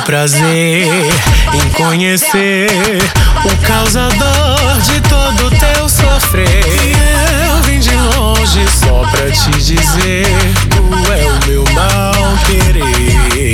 prazer em conhecer o causador de todo teu sofrer. Eu vim de longe só pra te dizer, tu é o meu mal querer.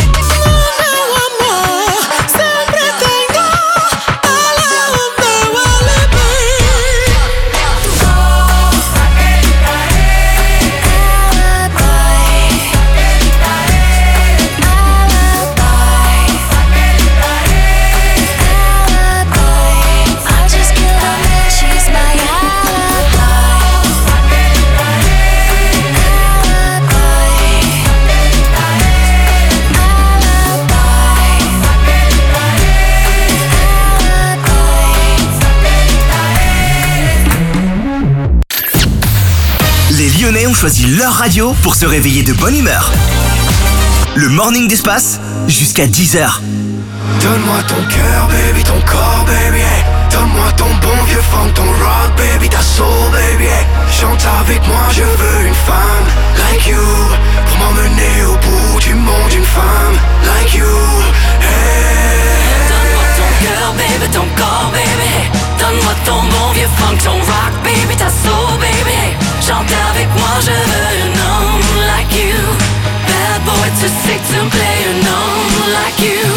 Les Lyonnais ont choisi leur radio pour se réveiller de bonne humeur. Le Morning d'Espace, jusqu'à 10h. Donne-moi ton cœur, baby, ton corps, baby, hey. Donne-moi ton bon vieux funk, ton rock, baby, ta soul, baby, hey. Chante avec moi, je veux une femme like you, pour m'emmener au bout du monde, une femme like you, hey. Donne-moi ton cœur, baby, ton corps, baby, hey. Donne-moi ton bon vieux funk, ton rock, baby, ta soul, baby, hey. Chante avec moi, je veux un homme like you. Bad boy too sick to play an homme like you.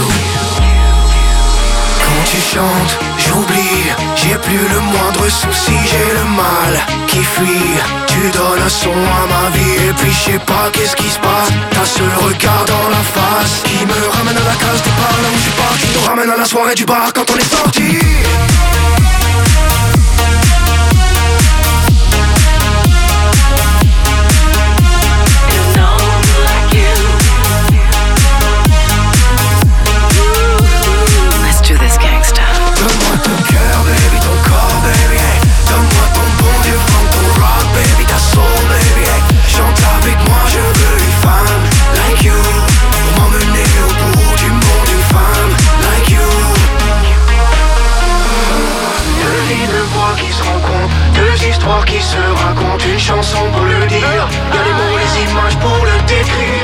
Quand tu chantes, j'oublie, j'ai plus le moindre souci, j'ai le mal qui fuit. Tu donnes un son à ma vie et puis je sais pas qu'est-ce qui se passe. T'as ce regard dans la face qui me ramène à la case départ, là où je pars, qui nous ramène à la soirée du bar quand on est sorti. Donne-moi ton cœur, baby, ton corps, baby, hey. Donne-moi ton bon vieux funk, ton rock, baby, ta soul, baby, hey. Chante avec moi, je veux une femme like you, pour m'emmener au bout du monde, une femme like you. Deux vies, deux voix qui se rencontrent, deux histoires qui se racontent, une chanson pour le dire, y'a les mots, les images pour le décrire.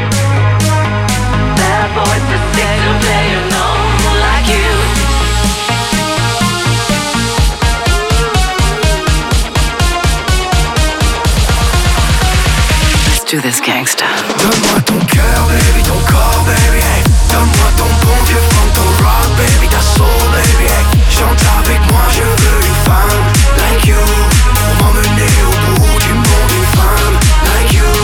Bad boy to sick to play an homme like you. Do this gangsta. Donne-moi ton cœur, baby, ton corps, baby, hey. Donne-moi ton bon vieux funk, ton rock, baby, ta soul, baby, hey. Chante avec moi, je veux une femme like you, pour m'emmener au bout du monde, une femme like you.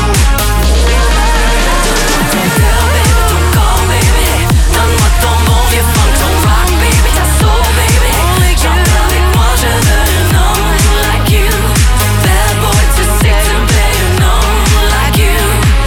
Ton cœur, baby, ton corps, baby, hey. Donne-moi ton bon vieux funk, ton rock, baby, ta soul, baby, hey. Chante avec moi, je veux un homme like you. Bad boy too sick to play an homme like you.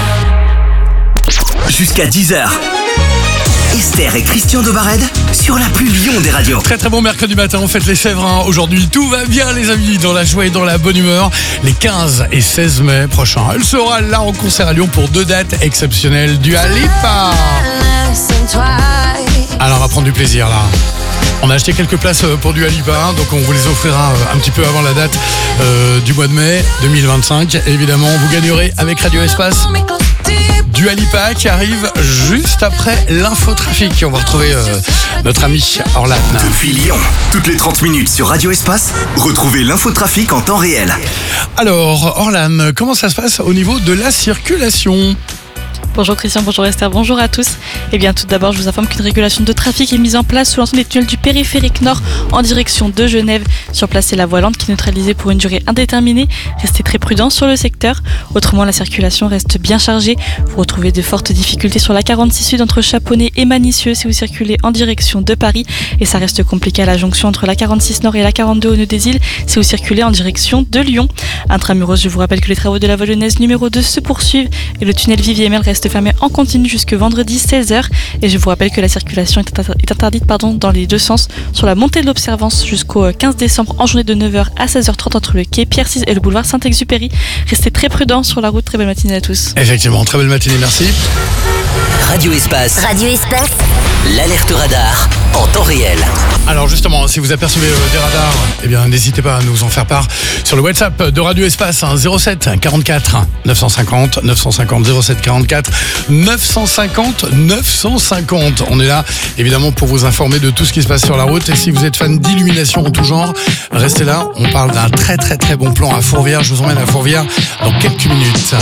Jusqu'à 10h. Esther et Christian Dobarède sur la plus Lyon des radios. Très très bon mercredi matin, on fête les Sèvres. Aujourd'hui, tout va bien les amis, dans la joie et dans la bonne humeur. Les 15 et 16 mai prochains. Elle sera là en concert à Lyon pour 2 dates exceptionnelles. Dua Lipa. Alors on va prendre du plaisir là. On a acheté quelques places pour Dua Lipa, donc on vous les offrira un petit peu avant la date du mois de mai 2025. Et évidemment, vous gagnerez avec Radio Espace Dua Lipa qui arrive juste après l'infotrafic. On va retrouver notre ami Orlan. Depuis Lyon, toutes les 30 minutes sur Radio Espace, retrouvez l'infotrafic en temps réel. Alors Orlan, comment ça se passe au niveau de la circulation ? Bonjour Christian, bonjour Esther, bonjour à tous. Eh bien tout d'abord, je vous informe qu'une régulation de trafic est mise en place sous l'ensemble des tunnels du périphérique nord en direction de Genève. Sur place, c'est la voie lente qui est neutralisée pour une durée indéterminée. Restez très prudents sur le secteur. Autrement, la circulation reste bien chargée. Vous retrouvez de fortes difficultés sur la 46 Sud entre Chaponnet et Manicieux si vous circulez en direction de Paris. Et ça reste compliqué à la jonction entre la 46 Nord et la 42 au nœud des Îles si vous circulez en direction de Lyon. Intramuros, je vous rappelle que les travaux de la voie lyonnaise numéro 2 se poursuivent et le tunnel Vivier-Mel reste fermé en continu jusque vendredi 16h. Et je vous rappelle que la circulation est interdite dans les deux sens sur la montée de l'Observance jusqu'au 15 décembre en journée de 9h à 16h30 entre le quai Pierre-VI et le boulevard Saint-Exupéry. Restez très prudents sur la route. Très belle matinée à tous. Effectivement, très belle matinée, merci. Radio Espace. Radio Espace. L'alerte radar en temps réel. Alors justement, si vous apercevez des radars, eh bien n'hésitez pas à nous en faire part sur le WhatsApp de Radio Espace, 07 44 950 950 07 44 950 950. On est là évidemment pour vous informer de tout ce qui se passe sur la route. Et si vous êtes fan d'illumination en tout genre, restez là. On parle d'un très très très bon plan à Fourvière. Je vous emmène à Fourvière dans quelques minutes.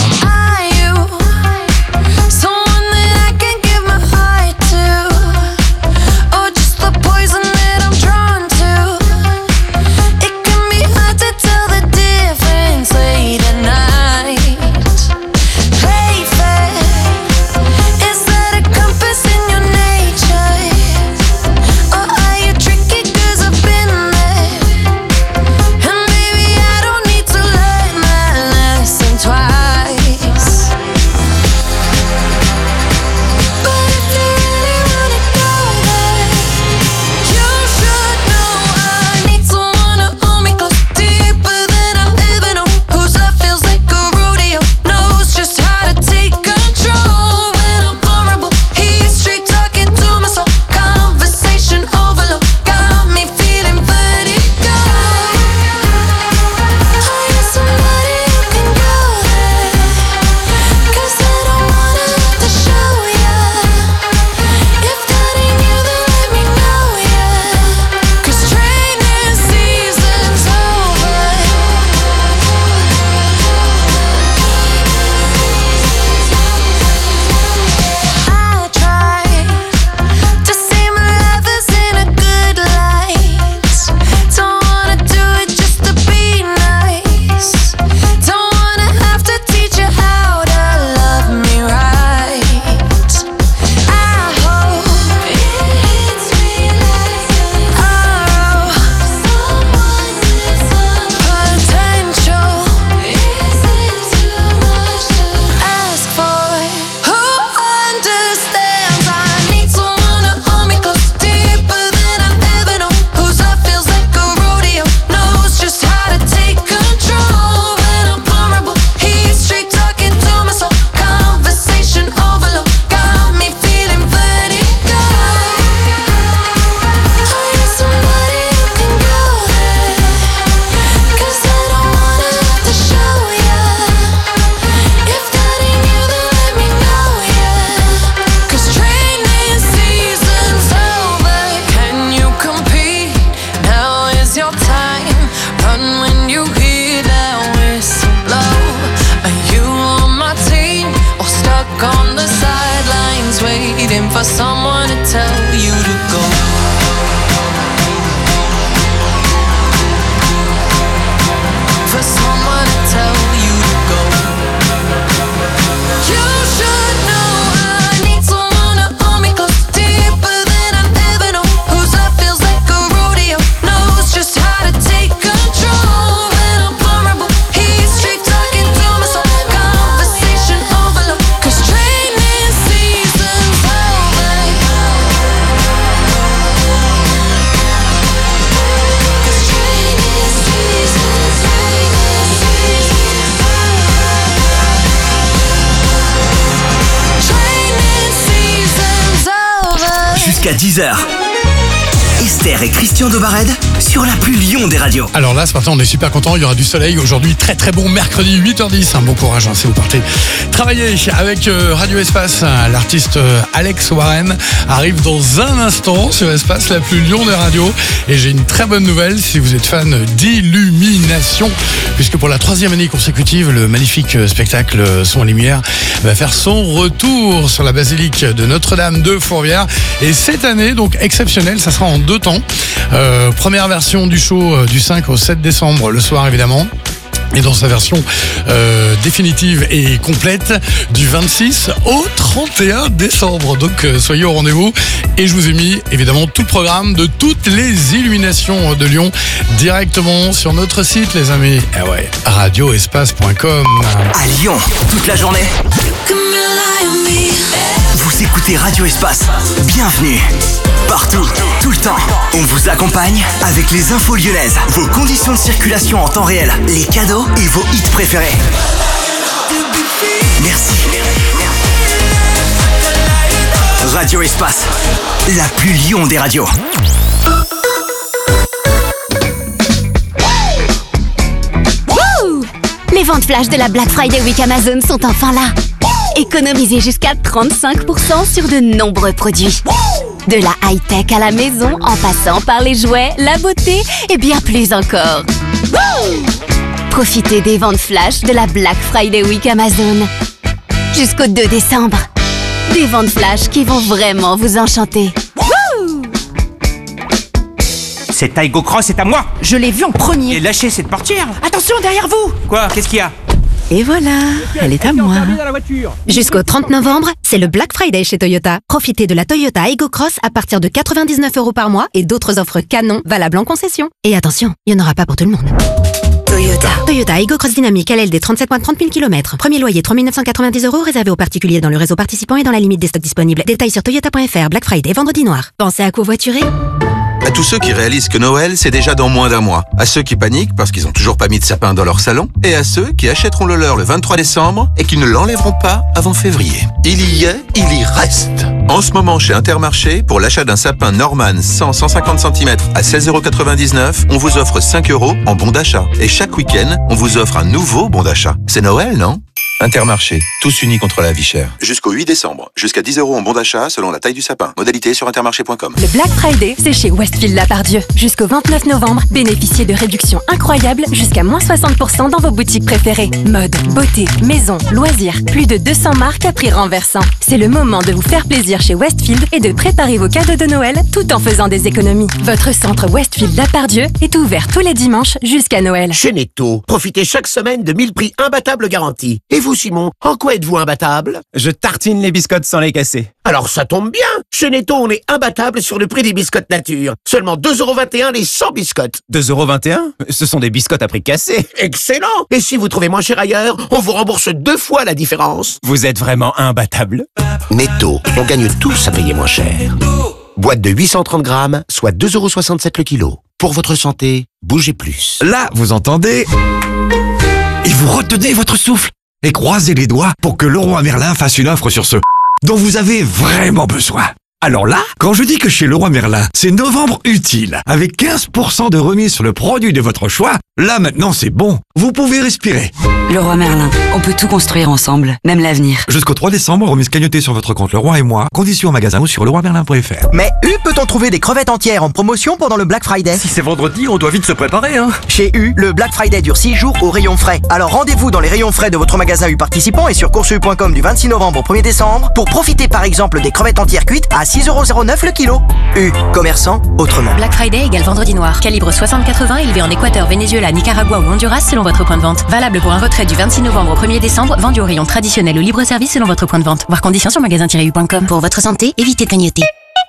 For someone to tell you to go. For someone to tell you to go. You should know I need someone to hold me close, deeper than I've ever known. Whose love feels like a rodeo, knows just how to take control. When I'm vulnerable, he's straight talking to my soul. Conversation overload, 'cause training season's over. Jusqu'à 10h. Esther et Christian Dobared sur la plus Lyon des radios. Alors là, ce matin, on est super content. Il y aura du soleil aujourd'hui. Très très bon mercredi 8h10. Bon courage si vous partez travailler avec Radio Espace. L'artiste Alex Warren arrive dans un instant sur Espace, la plus Lyon des radios. Et j'ai une très bonne nouvelle si vous êtes fan d'illumination, puisque pour la 3e année consécutive, le magnifique spectacle Son et Lumière va faire son retour sur la basilique de Notre-Dame de Fourvière. Et cette année, donc exceptionnelle, ça sera en 2 temps. Première version du show du 5 au 7 décembre, le soir évidemment. Et dans sa version définitive et complète du 26 au 31 décembre. Donc soyez au rendez-vous. Et je vous ai mis évidemment tout le programme de toutes les illuminations de Lyon directement sur notre site, les amis. Ah ouais, radioespace.com. À Lyon, toute la journée. Vous écoutez Radio Espace. Bienvenue. Partout, tout le temps. On vous accompagne avec les infos lyonnaises, vos conditions de circulation en temps réel, les cadeaux et vos hits préférés. Merci. Radio Espace, la plus Lyon des radios. Les ventes flash de la Black Friday Week Amazon sont enfin là. Économisez jusqu'à 35% sur de nombreux produits. De la high-tech à la maison, en passant par les jouets, la beauté et bien plus encore. Profitez des ventes flash de la Black Friday Week Amazon. Jusqu'au 2 décembre. Des ventes flash qui vont vraiment vous enchanter. Cette Aigo Cross est à moi. Je l'ai vue en premier. Et lâchez cette portière. Attention, derrière vous. Quoi? Qu'est-ce qu'il y a? Et voilà, elle est à moi. Jusqu'au 30 novembre, c'est le Black Friday chez Toyota. Profitez de la Toyota Aygo Cross à partir de 99 € par mois et d'autres offres canons valables en concession. Et attention, il n'y en aura pas pour tout le monde. Toyota Aygo Cross Dynamique LLD 37 mois 30 000 km. Premier loyer 3 990 € réservé aux particuliers dans le réseau participant et dans la limite des stocks disponibles. Détails sur toyota.fr. Black Friday, vendredi noir. Pensez à covoiturer. À tous ceux qui réalisent que Noël, c'est déjà dans moins d'un mois. À ceux qui paniquent parce qu'ils n'ont toujours pas mis de sapin dans leur salon. Et à ceux qui achèteront le leur le 23 décembre et qui ne l'enlèveront pas avant février. Il y est, il y reste. En ce moment, chez Intermarché, pour l'achat d'un sapin Norman 100-150 cm à 16,99 €, on vous offre 5 € en bon d'achat. Et chaque week-end, on vous offre un nouveau bon d'achat. C'est Noël, non ? Intermarché, tous unis contre la vie chère. Jusqu'au 8 décembre, jusqu'à 10 € en bon d'achat selon la taille du sapin. Modalité sur intermarché.com. Le Black Friday, c'est chez Westfield Lapardieu. Jusqu'au 29 novembre, bénéficiez de réductions incroyables jusqu'à moins 60% dans vos boutiques préférées. Mode, beauté, maison, loisirs, plus de 200 marques à prix renversant. C'est le moment de vous faire plaisir chez Westfield et de préparer vos cadeaux de Noël tout en faisant des économies. Votre centre Westfield Lapardieu est ouvert tous les dimanches jusqu'à Noël. Chez Netto, profitez chaque semaine de 1000 prix imbattables garantis. Et vous, Simon, en quoi êtes-vous imbattable? Je tartine les biscottes sans les casser. Alors ça tombe bien. Chez Netto, on est imbattable sur le prix des biscottes nature. Seulement 2,21 € les 100 biscottes. 2,21 €? Ce sont des biscottes à prix cassé. Excellent. Et si vous trouvez moins cher ailleurs, on vous rembourse 2 fois la différence. Vous êtes vraiment imbattable. Netto, on gagne tous à payer moins cher. Boîte de 830 grammes, soit 2,67 € le kilo. Pour votre santé, bougez plus. Là, vous entendez? Et vous retenez votre souffle et croisez les doigts pour que Leroy Merlin fasse une offre sur ce dont vous avez vraiment besoin. Alors là, quand je dis que chez Leroy Merlin, c'est novembre utile, avec 15% de remise sur le produit de votre choix, là maintenant c'est bon, vous pouvez respirer. Leroy Merlin, on peut tout construire ensemble, même l'avenir. Jusqu'au 3 décembre, remise cagnottée sur votre compte Leroy et moi, conditions en magasin ou sur leroymerlin.fr. Mais U, peut-on trouver des crevettes entières en promotion pendant le Black Friday? Si c'est vendredi, on doit vite se préparer, hein. Chez U, le Black Friday dure 6 jours au rayon frais. Alors rendez-vous dans les rayons frais de votre magasin U participant et sur courseu.com du 26 novembre au 1er décembre pour profiter par exemple des crevettes entières cuites à 6,09 € le kilo. U, commerçant autrement. Black Friday égale vendredi noir. Calibre 60-80 élevé en Équateur, Venezuela, Nicaragua ou Honduras selon votre point de vente. Valable pour un retrait du 26 novembre au 1er décembre, vendu au rayon traditionnel ou libre service selon votre point de vente. Voir conditions sur magasin-u.com. Pour votre santé, évitez de clignoter.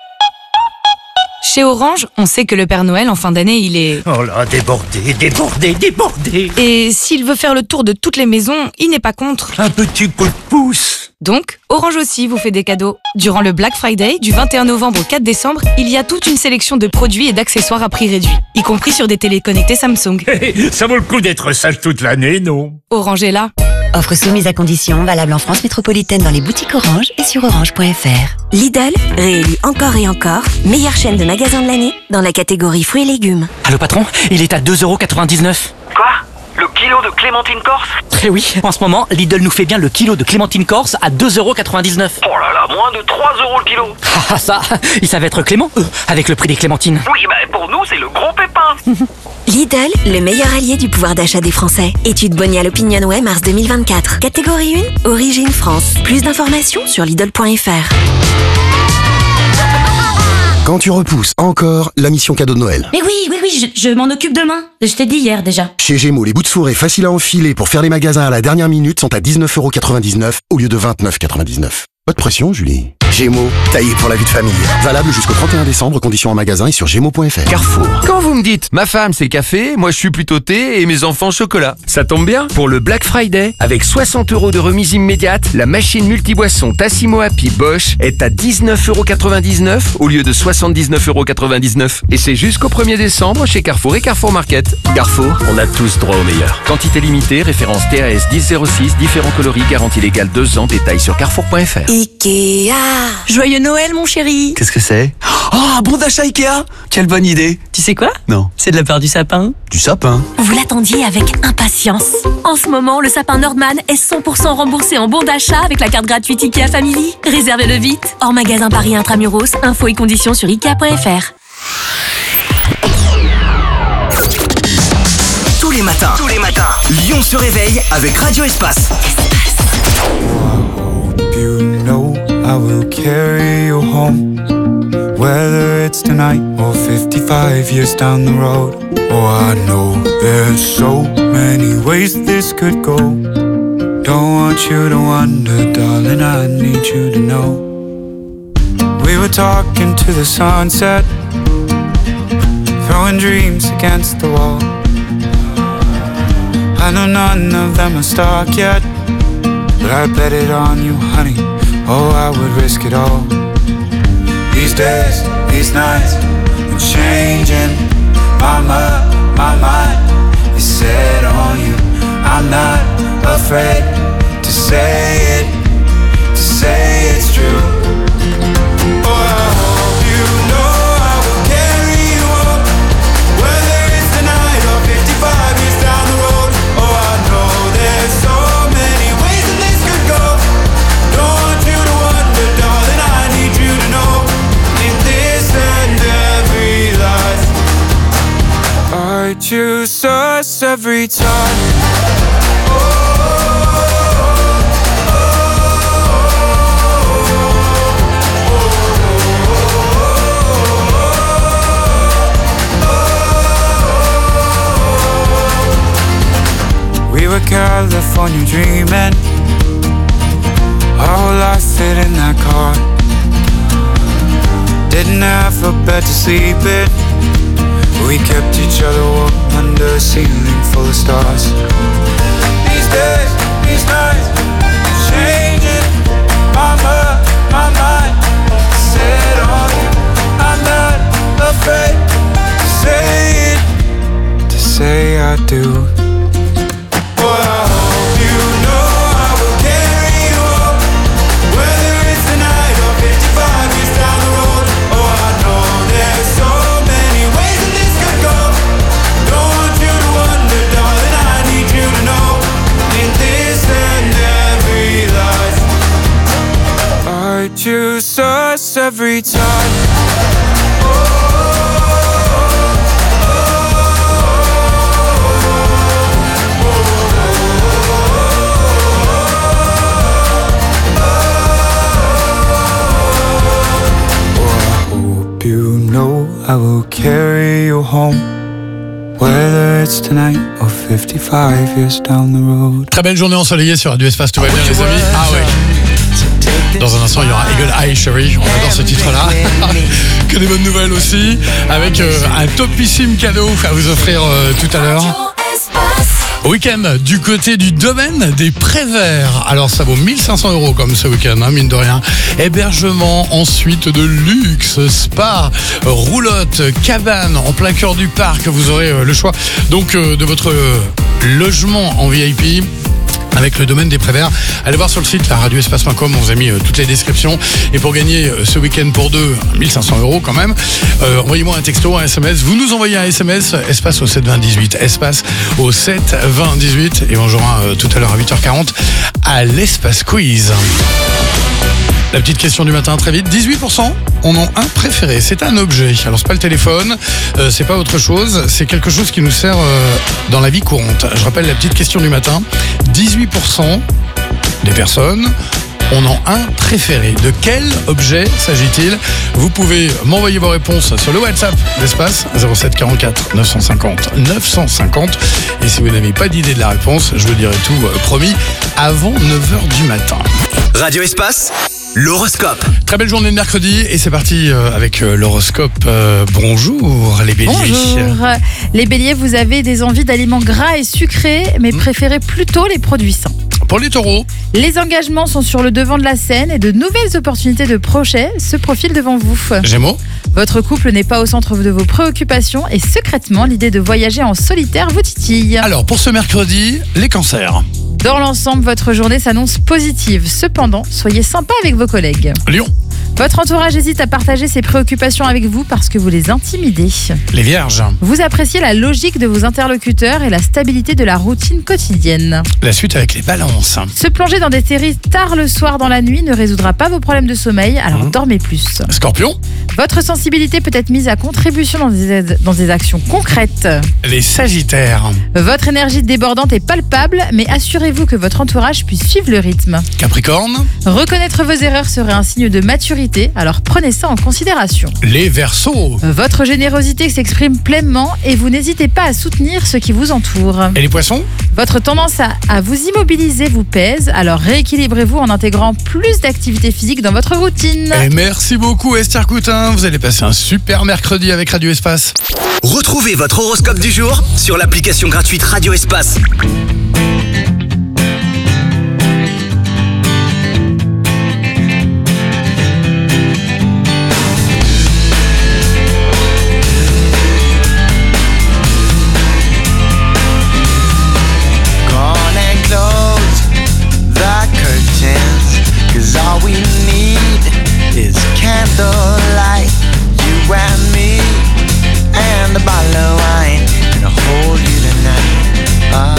Chez Orange, on sait que le Père Noël, en fin d'année, il est... Oh là, débordé. Et s'il veut faire le tour de toutes les maisons, il n'est pas contre. Un petit coup de pouce. Donc, Orange aussi vous fait des cadeaux. Durant le Black Friday, du 21 novembre au 4 décembre, il y a toute une sélection de produits et d'accessoires à prix réduit, y compris sur des téléconnectés Samsung. Ça vaut le coup d'être sage toute l'année, non? Orange est là. Offre soumise à condition, valable en France métropolitaine dans les boutiques Orange et sur orange.fr. Lidl, réélu encore et encore, meilleure chaîne de magasins de l'année dans la catégorie fruits et légumes. Allô patron, il est à 2,99 €. Quoi? Le kilo de clémentine corse? Eh oui, en ce moment, Lidl nous fait bien le kilo de clémentine corse à 2,99 €. Oh là là, moins de 3 € le kilo. Ah ça, ils savent être clément, eux, avec le prix des clémentines. Oui, bah pour nous, c'est le gros pépin. Lidl, le meilleur allié du pouvoir d'achat des Français. Étude Bonial Opinionway mars 2024. Catégorie 1, origine France. Plus d'informations sur Lidl.fr. Quand tu repousses encore la mission cadeau de Noël. Mais oui, je m'en occupe demain. Je t'ai dit hier déjà. Chez Gémeaux, les bouts de fourré faciles à enfiler pour faire les magasins à la dernière minute sont à 19,99 € au lieu de 29,99 €. Pas de pression, Julie. Gémeaux, taillé pour la vie de famille. Valable jusqu'au 31 décembre, conditions en magasin et sur gémeaux.fr. Carrefour. Quand vous me dites, ma femme c'est café, moi je suis plutôt thé et mes enfants chocolat. Ça tombe bien, pour le Black Friday, avec 60 € de remise immédiate, la machine multiboisson Tassimo Happy Bosch est à 19,99 € au lieu de 79,99 €. Et c'est jusqu'au 1er décembre chez Carrefour et Carrefour Market. Carrefour, on a tous droit au meilleur. Quantité limitée, référence TAS 1006, différents coloris, garantie légale 2 ans, détails sur carrefour.fr. Ikea. Joyeux Noël, mon chéri. Qu'est-ce que c'est? Oh, un bon d'achat Ikea! Quelle bonne idée! Tu sais quoi? Non. C'est de la part du sapin. Du sapin? Vous l'attendiez avec impatience. En ce moment, le sapin Nordman est 100% remboursé en bon d'achat avec la carte gratuite IKEA Family. Réservez-le vite. Hors magasin Paris Intramuros, infos et conditions sur Ikea.fr. Tous les matins, Lyon se réveille avec Radio Espace. You know I will carry you home, whether it's tonight or 55 years down the road. Oh, I know there's so many ways this could go. Don't want you to wonder, darling, I need you to know. We were talking to the sunset, throwing dreams against the wall. I know none of them are stuck yet, but I bet it on you, honey. Oh, I would risk it all. These days, these nights, I'm changing. My mind is set on you. I'm not afraid to say it's true. Oh, I hope you know I will carry you home, whether it's tonight or 55 years down the road. Oh, I know there's so many ways that this could go. Don't want you to wonder, darling, I need you to know. In this and every life, I choose us every time. We were California dreaming, our whole life fit in that car. Didn't have a bed to sleep in, we kept each other warm under a ceiling full of stars. These days, these nights, changing. My mind set on you. I'm not afraid to say I do. Choose us every time. You know I will carry you home, whether it's tonight or 55 years down the road. Très belle journée ensoleillée sur Radio Espace, tout va bien les amis. Ah ouais. Dans un instant, il y aura Eagle Eye Cherry. On adore ce titre-là. Que des bonnes nouvelles aussi, avec un topissime cadeau à vous offrir tout à l'heure. Week-end du côté du domaine des Préverts. Alors ça vaut 1500 € comme ce week-end, hein, mine de rien. Hébergement, ensuite de luxe, spa, roulotte, cabane en plein cœur du parc. Vous aurez le choix donc de votre logement en VIP. Avec le domaine des Préverts. Allez voir sur le site radioespace.com, on vous a mis toutes les descriptions. Et pour gagner ce week-end pour deux, 1500 € quand même, envoyez-moi un texto, un SMS. Vous nous envoyez un SMS, espace au 72018, espace au 72018. Et on jouera tout à l'heure à 8h40 à l'Espace Quiz. La petite question du matin, très vite. 18% en ont un préféré. C'est un objet. Alors, c'est pas le téléphone, c'est pas autre chose. C'est quelque chose qui nous sert dans la vie courante. Je rappelle la petite question du matin. 18% des personnes en ont un préféré. De quel objet s'agit-il? Vous pouvez m'envoyer vos réponses sur le WhatsApp d'Espace 07 44 950 950. Et si vous n'avez pas d'idée de la réponse, je vous dirai tout promis avant 9h du matin. Radio Espace, l'horoscope. Très belle journée de mercredi et c'est parti avec l'horoscope. Bonjour les béliers. Bonjour. Les béliers, vous avez des envies d'aliments gras et sucrés, mais préférez plutôt les produits sains. Pour les taureaux, les engagements sont sur le devant de la scène et de nouvelles opportunités de projets se profilent devant vous. Gémeaux, votre couple n'est pas au centre de vos préoccupations et secrètement, l'idée de voyager en solitaire vous titille. Alors pour ce mercredi, les cancers. Dans l'ensemble, votre journée s'annonce positive. Cependant, soyez sympa avec vos collègues. Lion, Votre entourage hésite à partager ses préoccupations avec vous parce que vous les intimidez. Les Vierges. Vous appréciez la logique de vos interlocuteurs et la stabilité de la routine quotidienne. La suite avec les Balances. Se plonger dans des séries tard le soir dans la nuit ne résoudra pas vos problèmes de sommeil, alors dormez plus. Scorpion. Votre sensibilité peut être mise à contribution dans des actions concrètes. Les Sagittaires. Votre énergie débordante est palpable, mais assurez-vous que votre entourage puisse suivre le rythme. Capricorne. Reconnaître vos erreurs serait un signe de maturité, alors prenez ça en considération. Les Verseaux. Votre générosité s'exprime pleinement et vous n'hésitez pas à soutenir ceux qui vous entourent. Et les Poissons. Votre tendance à vous immobiliser vous pèse, alors rééquilibrez-vous en intégrant plus d'activité physique dans votre routine. Et merci beaucoup Esther Coutin, vous allez passer un super mercredi avec Radio Espace. Retrouvez votre horoscope du jour sur l'application gratuite Radio Espace. Candlelight, you and me, and a bottle of wine, and I'll hold you tonight.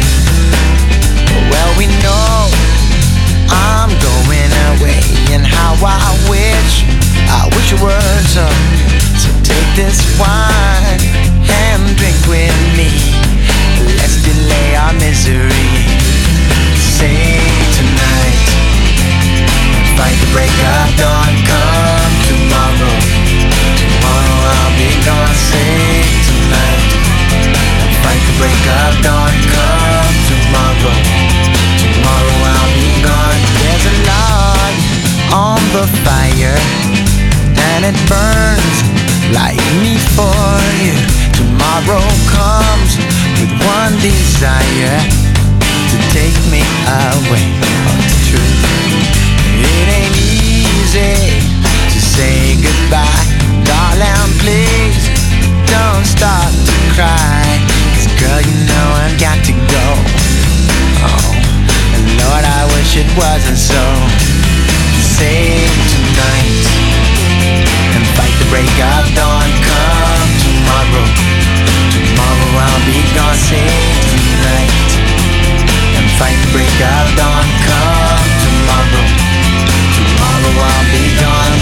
Well, we know I'm going away, and how I wish it were so. So take this wine and drink with me. Let's delay our misery. Say tonight. Fight the break of dawn, come tomorrow. Tomorrow I'll be gone, say tonight. Fight the break of dawn, come tomorrow. Tomorrow I'll be gone. There's a log on the fire, and it burns like me for you. Tomorrow comes with one desire, to take me away. Oh, it's true. It ain't easy to say goodbye. Darling, please don't start to cry. 'Cause girl, you know I've got to go. Oh, and Lord, I wish it wasn't so. Save tonight and fight the break of dawn. Come tomorrow. Tomorrow I'll be gone. Save tonight and fight the break of dawn. Come tomorrow. Tomorrow I'll be gone.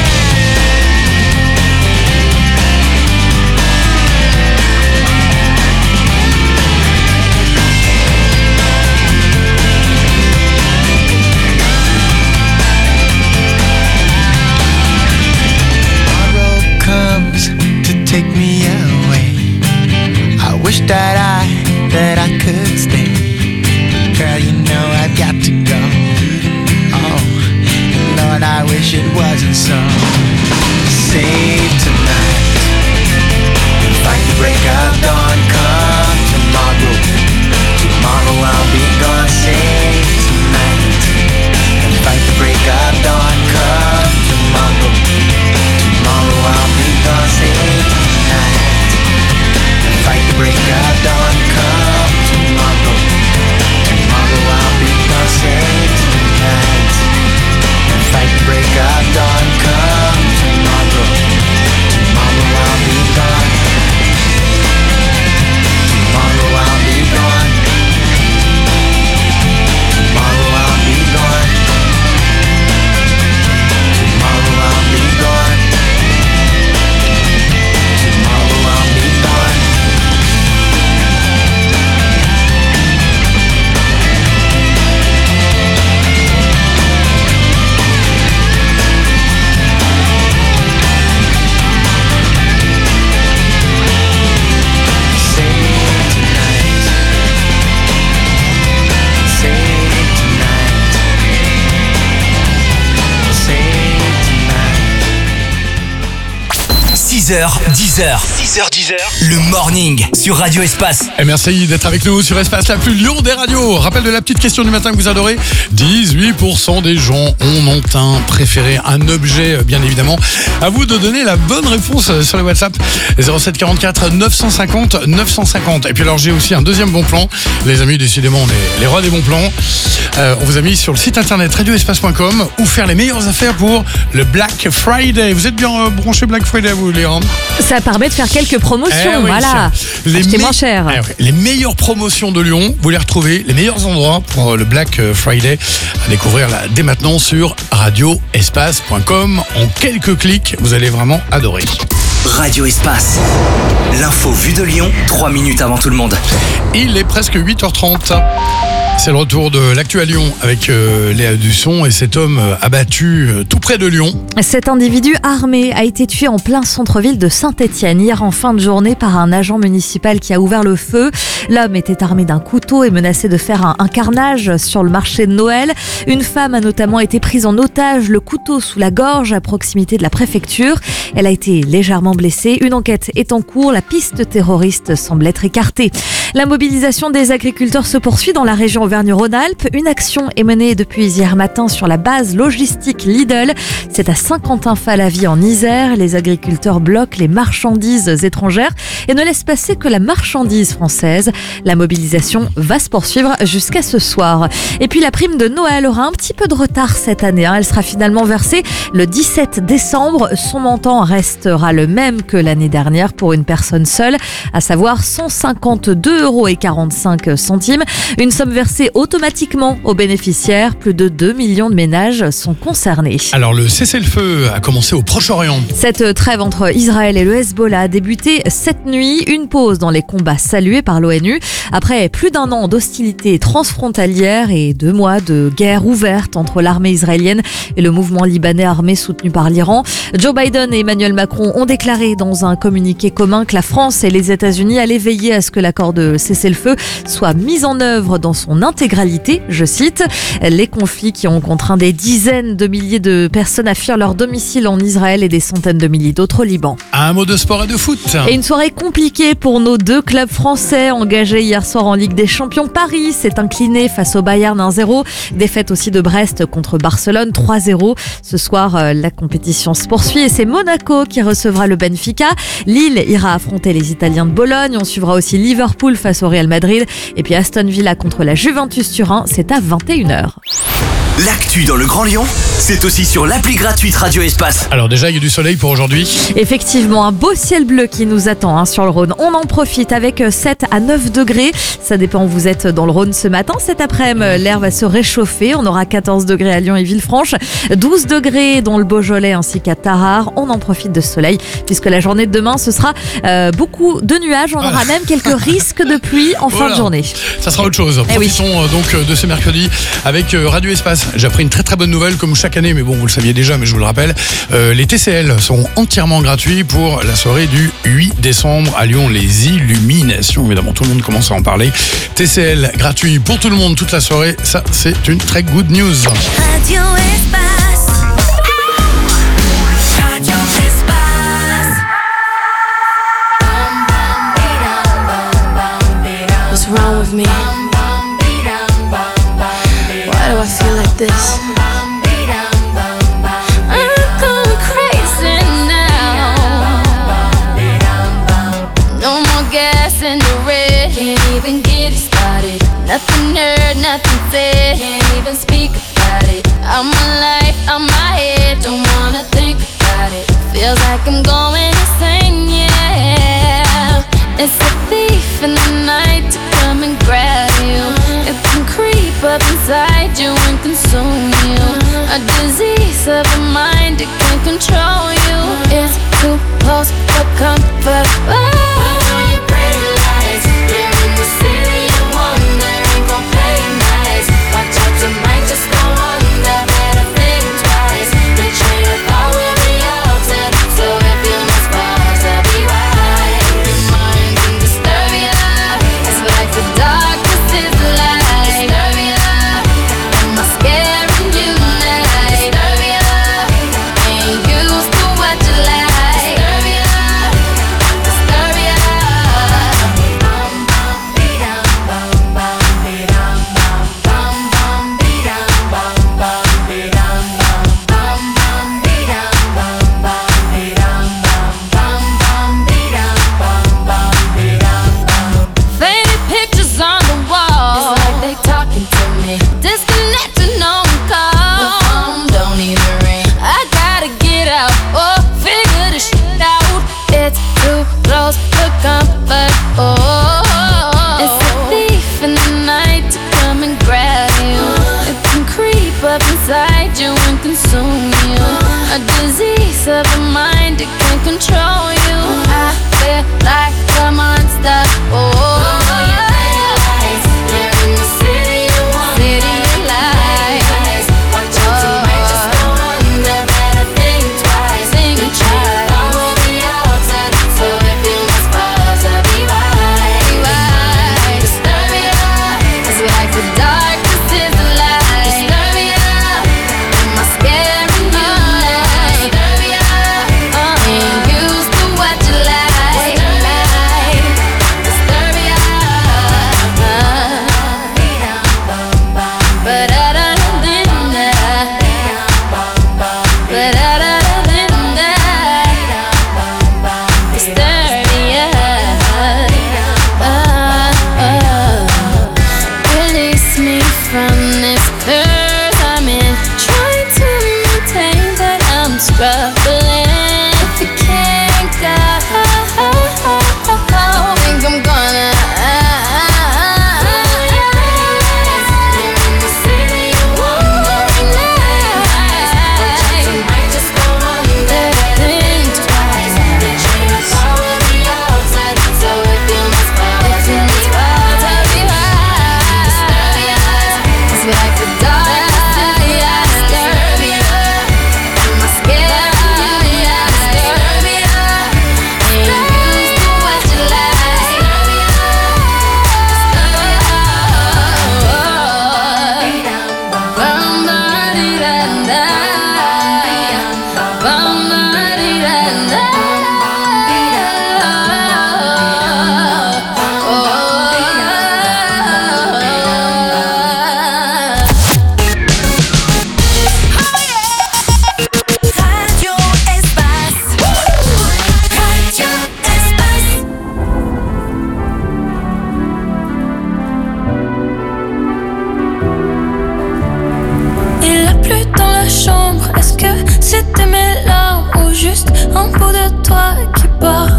Tomorrow comes to take me away. I wish that I could stay. Girl, you know I've got to go. Lord, I wish it wasn't so. Save tonight and fight the break of dawn. Come tomorrow. Tomorrow I'll be gone. Save tonight and fight the break of dawn. Come tomorrow. Tomorrow I'll be gone. Save tonight and fight the break of dawn. Come tomorrow. Tomorrow I'll be gone. Save tonight. Fight the break of dawn, come tomorrow. Tomorrow I'll be gone. Tomorrow I'll be gone. Tomorrow I'll be gone. Tomorrow I'll be gone. Tomorrow I'll be gone. Le morning sur Radio Espace. Et merci d'être avec nous sur Espace, la plus longue des radios. Rappel de la petite question du matin que vous adorez. 18% des gens ont un préféré, un objet bien évidemment. À vous de donner la bonne réponse sur le WhatsApp 07 44 950 950. Et puis alors j'ai aussi un deuxième bon plan. Les amis, décidément on est les rois des bons plans. On vous a mis sur le site internet radioespace.com où faire les meilleures affaires pour le Black Friday. Vous êtes bien branché Black Friday, vous, Léa? Ça permet de faire quelques promotions, oui. voilà. Achetez moins cher. Les meilleures promotions de Lyon, vous les retrouvez, les meilleurs endroits pour le Black Friday à découvrir là, dès maintenant sur radioespace.com. En quelques clics, vous allez vraiment adorer. Radio Espace. L'info vue de Lyon, 3 minutes avant tout le monde. Il est presque 8h30. C'est le retour de l'actu à Lyon avec Léa Dusson et cet homme abattu tout près de Lyon. Cet individu armé a été tué en plein centre-ville de Saint-Étienne hier en fin de journée par un agent municipal qui a ouvert le feu. L'homme était armé d'un couteau et menaçait de faire un carnage sur le marché de Noël. Une femme a notamment été prise en otage, le couteau sous la gorge à proximité de la préfecture. Elle a été légèrement blessée. Une enquête est en cours. La piste terroriste semble être écartée. La mobilisation des agriculteurs se poursuit dans la région Auvergne-Rhône-Alpes. Une action est menée depuis hier matin sur la base logistique Lidl. C'est à Saint-Quentin-Falavie en Isère. Les agriculteurs bloquent les marchandises étrangères et ne laissent passer que la marchandise française. La mobilisation va se poursuivre jusqu'à ce soir. Et puis la prime de Noël aura un petit peu de retard cette année. Elle sera finalement versée le 17 décembre. Son montant restera le même que l'année dernière pour une personne seule, à savoir 152,45 €. Une somme versée automatiquement aux bénéficiaires. Plus de 2 millions de ménages sont concernés. Alors le cessez-le-feu a commencé au Proche-Orient. Cette trêve entre Israël et le Hezbollah a débuté cette nuit. Une pause dans les combats salués par l'ONU. Après plus d'un an d'hostilité transfrontalière et 2 mois de guerre ouverte entre l'armée israélienne et le mouvement libanais armé soutenu par l'Iran, Joe Biden et Emmanuel Macron ont déclaré dans un communiqué commun que la France et les États-Unis allaient veiller à ce que l'accord de cessez-le-feu soit mis en œuvre dans son intégralité, je cite. Les conflits qui ont contraint des dizaines de milliers de personnes à fuir leur domicile en Israël et des centaines de milliers d'autres au Liban. Un mot de sport et de foot. Et une soirée compliquée pour nos 2 clubs français engagés hier soir en Ligue des Champions. Paris s'est incliné face au Bayern 1-0. Défaite aussi de Brest contre Barcelone 3-0. Ce soir, la compétition se poursuit et c'est Monaco qui recevra le Benfica. Lille ira affronter les Italiens de Bologne. On suivra aussi Liverpool face au Real Madrid. Et puis Aston Villa contre la Juventus Turin, c'est à 21h. L'actu dans le Grand Lyon, c'est aussi sur l'appli gratuite Radio Espace. Alors déjà, il y a du soleil pour aujourd'hui. Effectivement, un beau ciel bleu qui nous attend sur le Rhône. On en profite avec 7 à 9 degrés. Ça dépend où vous êtes dans le Rhône ce matin. Cet après-midi, l'air va se réchauffer. On aura 14 degrés à Lyon et Villefranche, 12 degrés dans le Beaujolais ainsi qu'à Tarare. On en profite de ce soleil puisque la journée de demain, ce sera beaucoup de nuages. On aura même quelques risques de pluie en fin de journée. Ça sera autre chose. Profitons donc de ce mercredi avec Radio Espace. J'ai appris une très très bonne nouvelle comme chaque année, mais bon, vous le saviez déjà, mais je vous le rappelle. Les TCL seront entièrement gratuits pour la soirée du 8 décembre à Lyon. Les illuminations, évidemment, tout le monde commence à en parler. TCL gratuit pour tout le monde toute la soirée. Ça, c'est une très good news. Radio Espace. Radio Espace. What's wrong with me? Why do I feel like this? I'm going crazy now. No more gas in the red. Can't even get it started. Nothing heard, nothing said. Can't even speak about it. I'm my life, I'm my head. Don't wanna think about it. Feels like I'm going insane, yeah. It's a thief in the night to come and grab you. It can creep up inside you and consume you. A disease of the mind, it can control you. It's too close for comfort. disconnected, no call. The phone don't even ring. I gotta get out or figure this shit out. It's too close for comfort. Oh, it's a thief in the night to come and grab you. It can creep up inside you and consume you. A disease of the mind, it can control you. I feel like a monster. Oh, you're in the city of lies. Watch out, you might just go under. Better think twice. Think twice. I will be outside, so if you must pause, I'll be right. Disturbia, it's like the darkness is the light. Disturbia, am I scaring you now? Disturbia, ain't used to what you like. Disturbia, release me from this curse I'm in. Trying to maintain, but I'm struggling. If you can't go, think I'm gonna. Il a plu dans la chambre, est-ce que c'était mes larmes ou juste un bout de toi qui part?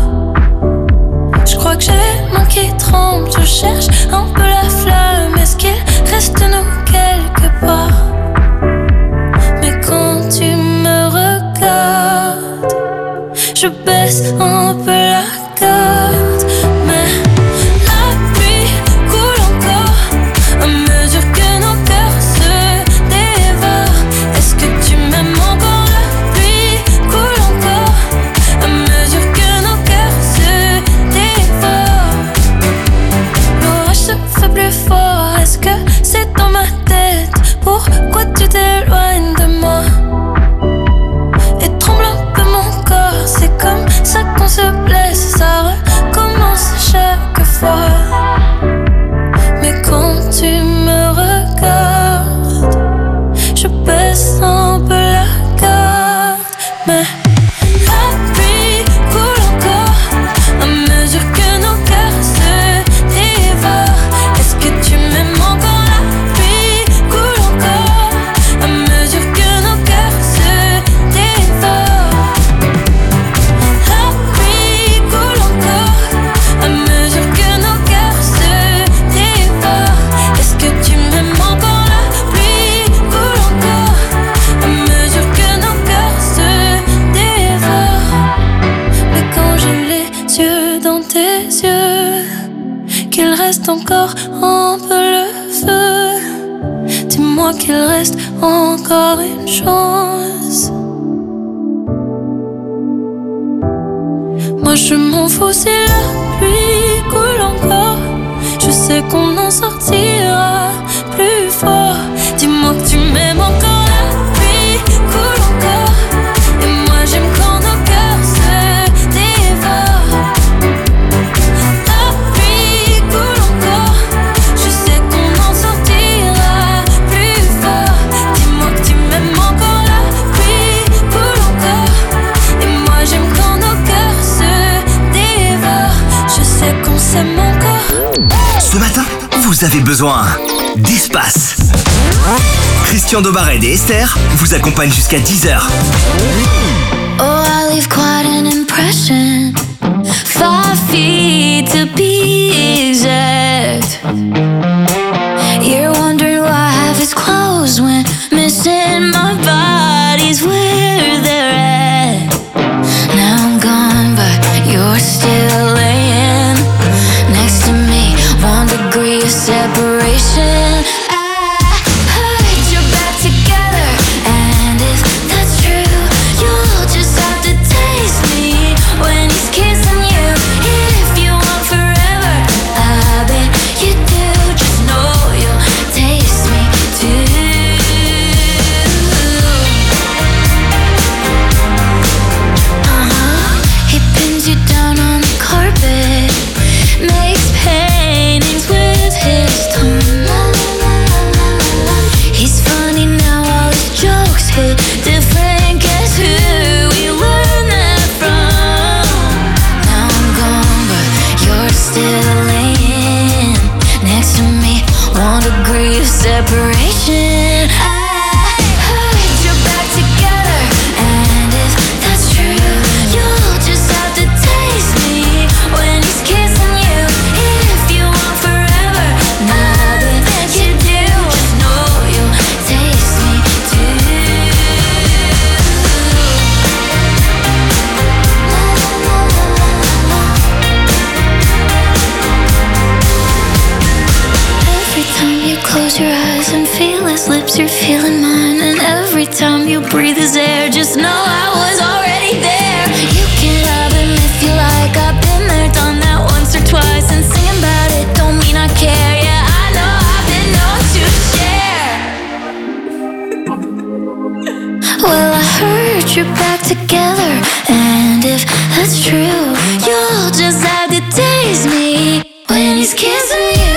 Je crois que j'ai les mains qui tremblent, je cherche un peu la flamme, est-ce qu'il reste de nous quelque part? Mais quand tu me regardes, je baisse un peu la garde, mais la pluie coule encore à mesure que nos cœurs se dévorent. Est-ce que tu m'aimes encore? La pluie coule encore à mesure que nos cœurs se dévorent. L'orage se fait plus fort, est-ce que c'est dans ma tête? Pourquoi tu t'éloignes de moi? Et tremble un peu mon corps, c'est comme ça qu'on se blesse, ça recommence chaque fois. Mais quand tu me regardes, je baisse un peu la garde, mais la pluie coule encore à mesure que nos cœurs se dévorent. Est-ce que tu m'aimes encore? La pluie coule encore à mesure que nos cœurs se dévorent. La pluie coule encore à mesure que nos cœurs se dévorent. Est-ce que tu m'aimes encore? La pluie coule encore à mesure que nos cœurs se dévorent. Mais quand j'ai les yeux dans tes yeux, qu'il reste encore un peu le feu, dis-moi qu'il reste encore une chance. Moi je m'en fous si la pluie coule encore, je sais qu'on en sortira plus fort. Dis-moi que tu m'aimes encore. La pluie coule encore et moi j'aime quand nos cœurs se dévorent. La pluie coule encore, je sais qu'on en sortira plus fort. Dis-moi que tu m'aimes encore. La pluie coule encore et moi j'aime quand nos cœurs se dévorent. Je sais qu'on s'aime encore. Ce matin, vous avez besoin d'espace. Christian Dobared et Esther vous accompagnent jusqu'à 10h. Oh, I leave quite an impression. 5 feet to be exact. You're wondering why half is closed when missing my body's where they're at. Now I'm gone, but you're still laying next to me. 1 degree of separation. Separation. I put you back together, and if that's true, you'll just have to taste me when he's kissing you. If you want forever, nothing that you do, just know you'll taste me too. Every time you close your eyes and feel his lips, you're feeling mine. And every time you breathe his air, just know I was already there. You can love him if you like. I've been there, done that once or twice. And singing about it don't mean I care. Yeah, I know I've been known to share. Well, I heard you're back together, and if that's true, you'll just have to taste me when he's kissing you.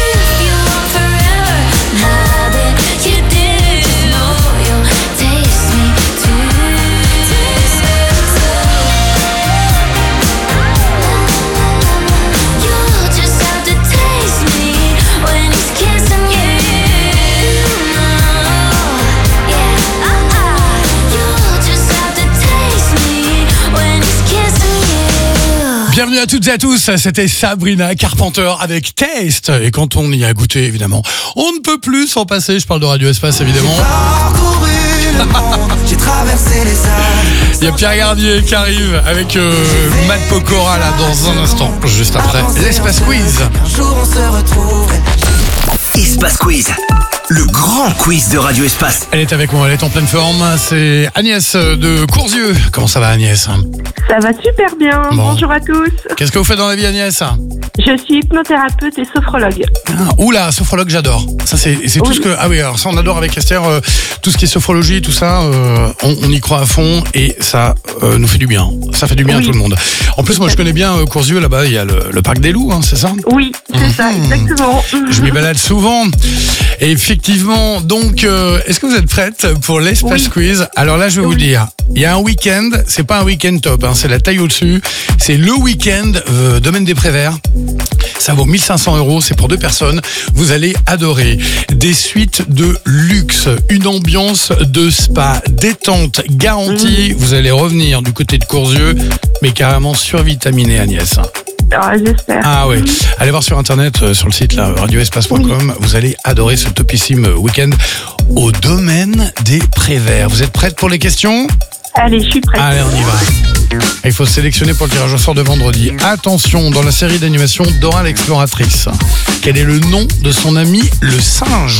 Bienvenue à toutes et à tous, c'était Sabrina Carpenter avec Taste. Et quand on y a goûté, évidemment, on ne peut plus s'en passer. Je parle de Radio Espace, évidemment. Il y a Pierre Garnier qui arrive avec Matt Pokora là dans un instant, juste après l'Espace Quiz. Espace Quiz, le grand quiz de Radio Espace. Elle est avec moi, elle est en pleine forme. C'est Agnès de Courzieux. Comment ça va, Agnès? Ça va super bien, bon. Bonjour à tous. Qu'est-ce que vous faites dans la vie, Agnès? Je suis hypnothérapeute et sophrologue. Oula, sophrologue, j'adore. Ça, c'est tout ce que. Ah oui, alors ça, on adore avec Esther. Tout ce qui est sophrologie, tout ça, on y croit à fond et ça nous fait du bien. Ça fait du bien à tout le monde. En plus, moi, je connais bien Courzieux. Là-bas, il y a le parc des loups, hein, c'est ça? Oui, c'est ça, exactement. Je m'y balade souvent. Et effectivement, donc, est-ce que vous êtes prête pour l'Espace Quiz? Alors là, je vais vous dire, il y a un week-end, c'est pas un week-end top, hein, c'est la taille au-dessus. C'est le week-end Domaine des Préverts. Ça vaut 1 500 €, c'est pour 2 personnes. Vous allez adorer des suites de luxe, une ambiance de spa, détente garantie. Vous allez revenir du côté de Courzieux, mais carrément survitaminé, Agnès. Ah, j'espère. Ah oui. Allez voir sur internet, sur le site là, radioespace.com. Vous allez adorer ce topissime week-end au Domaine des Préverts. Vous êtes prête pour les questions? Allez, je suis prête. Allez, on y va. Il faut sélectionner pour le tirage au sort de vendredi. Attention, dans la série d'animation Dora l'exploratrice, quel est le nom de son ami le singe?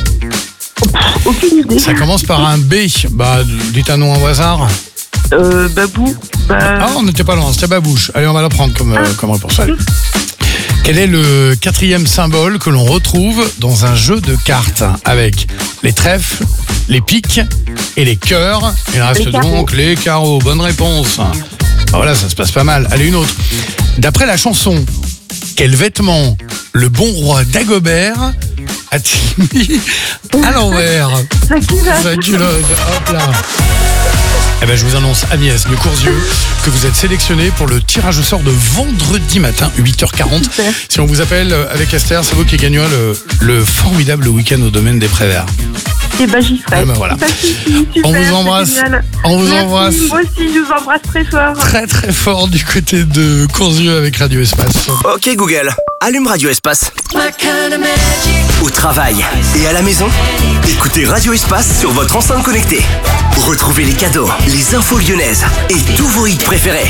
Aucune idée. Ça commence par un B. Bah, dites un nom au hasard. Babou. Ah, on n'était pas loin, c'était Babouche. Allez, on va la prendre comme réponse. Quel est le 4e symbole que l'on retrouve dans un jeu de cartes avec les trèfles, les piques et les cœurs? Il reste donc les carreaux. Bonne réponse. Ah, voilà, ça se passe pas mal. Allez, une autre. D'après la chanson, quel vêtement le bon roi Dagobert a-t-il mis à l'envers? Sa culotte. Hop là. Eh ben, je vous annonce, Agnès de Courzieux, que vous êtes sélectionnée pour le tirage au sort de vendredi matin, 8h40. Super. Si on vous appelle avec Esther, c'est vous qui gagnerez le formidable week-end au Domaine des Préverts. Et ben j'y ferai. Ah ben voilà. Pas de soucis, super, On vous c'est embrasse. génial. On vous Merci, embrasse. Moi aussi, je vous embrasse très fort. Très très fort du côté de Courzieux avec Radio Espace. Ok Google, allume Radio Espace. Au travail et à la maison, écoutez Radio Espace sur votre enceinte connectée. Retrouvez les cadeaux, les infos lyonnaises et tous vos hits préférés.